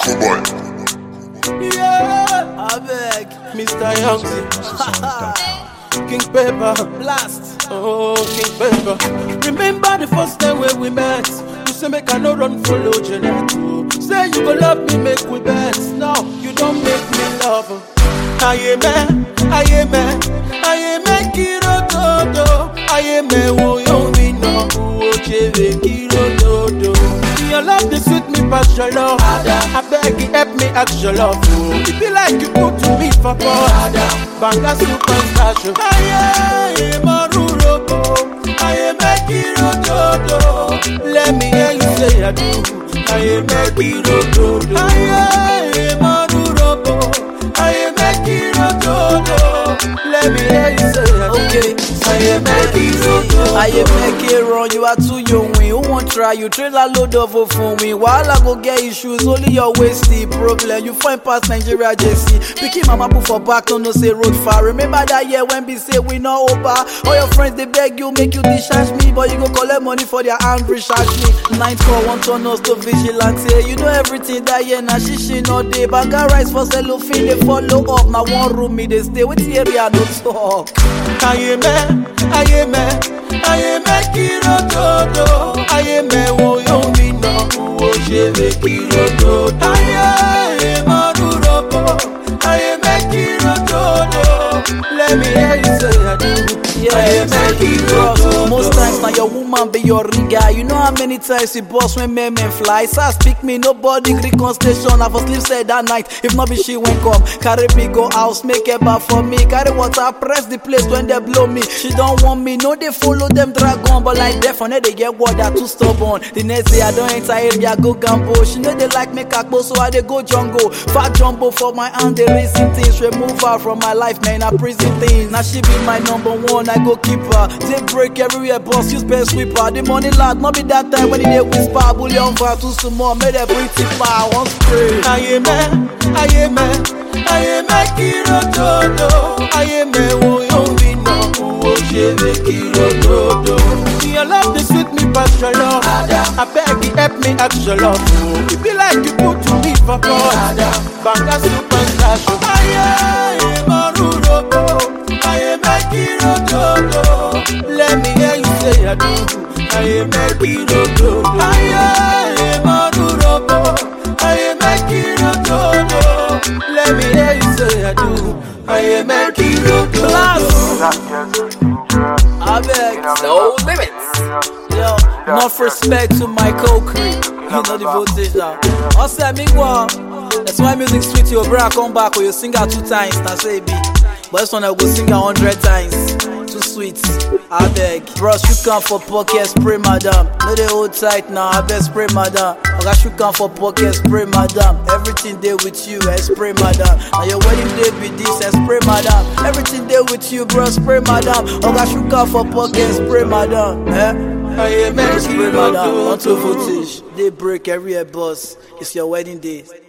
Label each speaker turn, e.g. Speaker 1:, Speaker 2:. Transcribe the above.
Speaker 1: Yeah, I beg, Mr. Youngzy. King Pepper, blast. Oh, King Pepper. Remember the first time when we met? You say make I no run follow Gelato. Say you go love me, make we bet. No, you don't make me love. I am kiro todo. I am wo yo mi no wo cheve kiro todo. Your love dey sweet me past your love. I beg you help me ask your love. It be like you put to me for God. Banga super special. I am a rurobo. I am a kiro todo. Let me hear you say I do. I am a kiro todo. I am a rurobo. I am a kiro todo. Let me hear you say I do. Okay. I am a kiro todo.
Speaker 2: I am make it run, you are too young. Who won't try you? Trailer load of for me. While I go get issues, only your waist the problem. You find past Nigeria JC. Picking mama put for back, no say road far. Remember that year when we say we not over. All your friends they beg you, make you discharge me, but you go collect money for their hand recharge me. 941 turn us to vigilante. You know everything that year now she no day. Banga rice for cellophane they follow up. Now one room me they stay with the area no talk.
Speaker 1: I am a kiro todo. I am a wo yo mi no wo cheve kiro todo. I am a rurobo. I am a kiro todo. Let me hear you say I do. I am a kiro todo.
Speaker 2: Most times now your woman be your ringer. You know how many times you boss when men fly. SAS pick me, nobody recon station. I for sleep said that night. If not be she went come. Carry me go house, make a bar for me. Carry water, press the place when they blow me. She don't want me, no they follow them dragon. But like death on it, they get water too stubborn. The next day I don't enter area, go gambo. She know they like me kakbo, so I they go jungle. Fat jumbo for my hand, they racing things. Remove her from my life, man, I prison things. Now she be my number one, I go keep her. They break everywhere, boss, use best sweeper. The money lad, not be that time when they whisper. Bullion for too small, made a pretty fire, one spray.
Speaker 1: I am a kiro todo. I am a wo yo mi no wo cheve kiro todo. Your love dey sweet me past your love. I beg you help me ask your love. It be like you put to me for God. Banga super special. I am a rurobo. I am a kiro todo. Let me hear you say I do. I am a kiro todo. I am a rurobo. I am a kiro todo. Let me hear you say I do. I am a kiro todo.
Speaker 2: I beg.
Speaker 3: No limits.
Speaker 2: Yo, enough respect to my co-crew. You know the voltage now. Also, I mean, that's why music sweet. Your brother come back or you sing her 2 times. That's say be. But this one I go sing her 100 times. Too sweet. I beg. Bros, you come for pocket spray, madam. No they hold tight now. I beg spray, madam. Oga, you come for pocket spray, madam. Everything there with you, I spray, madam. Now your wedding day be this, I spray, madam. Everything there with you, bro, spray, madam. Oga, you come for pocket spray, madam.
Speaker 1: I am a
Speaker 2: Spray,
Speaker 1: kiro
Speaker 2: madam.
Speaker 1: todo.
Speaker 2: Onto voltage. They break every boss. It's your wedding day.